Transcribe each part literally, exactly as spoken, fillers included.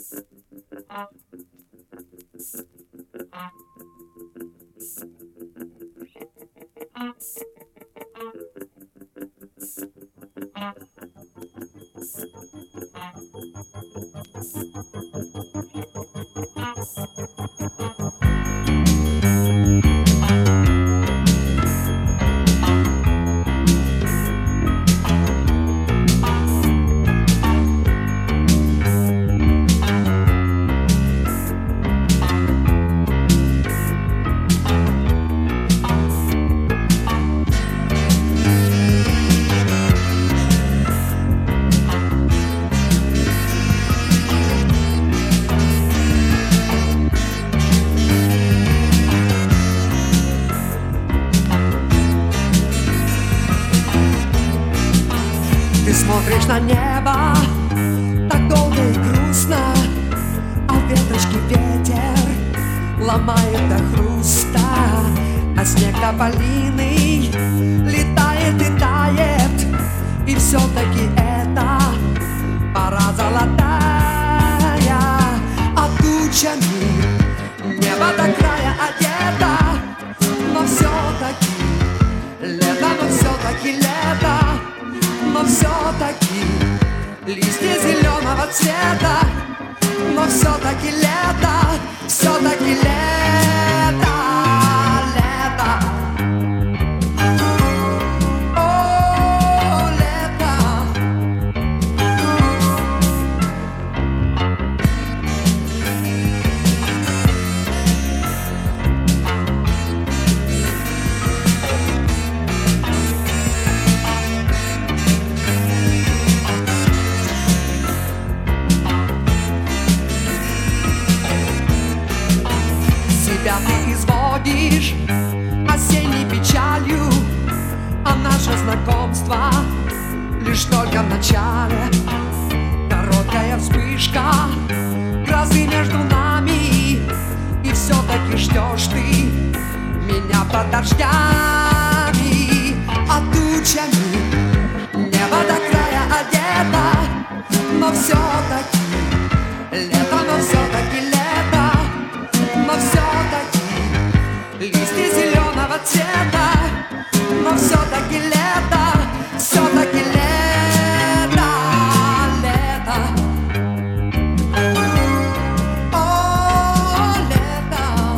Ты смотришь на небо так долго и грустно, а в веточке ветер ломает до хруста, а снег тополиный летает и тает, и все-таки это пора золотая, а тучами небо до края одето, но все-таки лето, но все-таки лето. Но все-таки листья зеленого цвета, но все-таки лето, все-таки лето, лето. О, лето. Себя ты изводишь осенней печалью, а наше знакомство лишь только в начале. Короткая вспышка грозы между нами, и все-таки ждешь ты меня под дождями, а тучами небо до края одето, но все-таки лето, но все-таки лето. Но все-таки листья зеленого цвета, но все-таки лето, все-таки лето, лето. О, лето.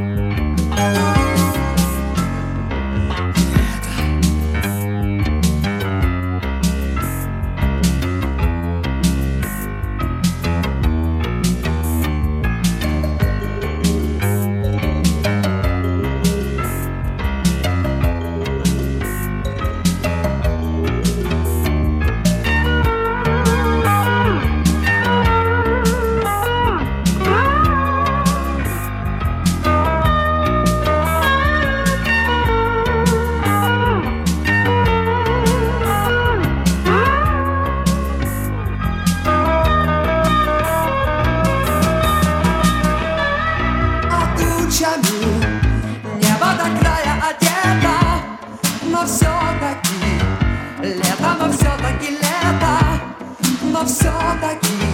Небо до края одето, но все-таки лето, но все-таки лето, но все-таки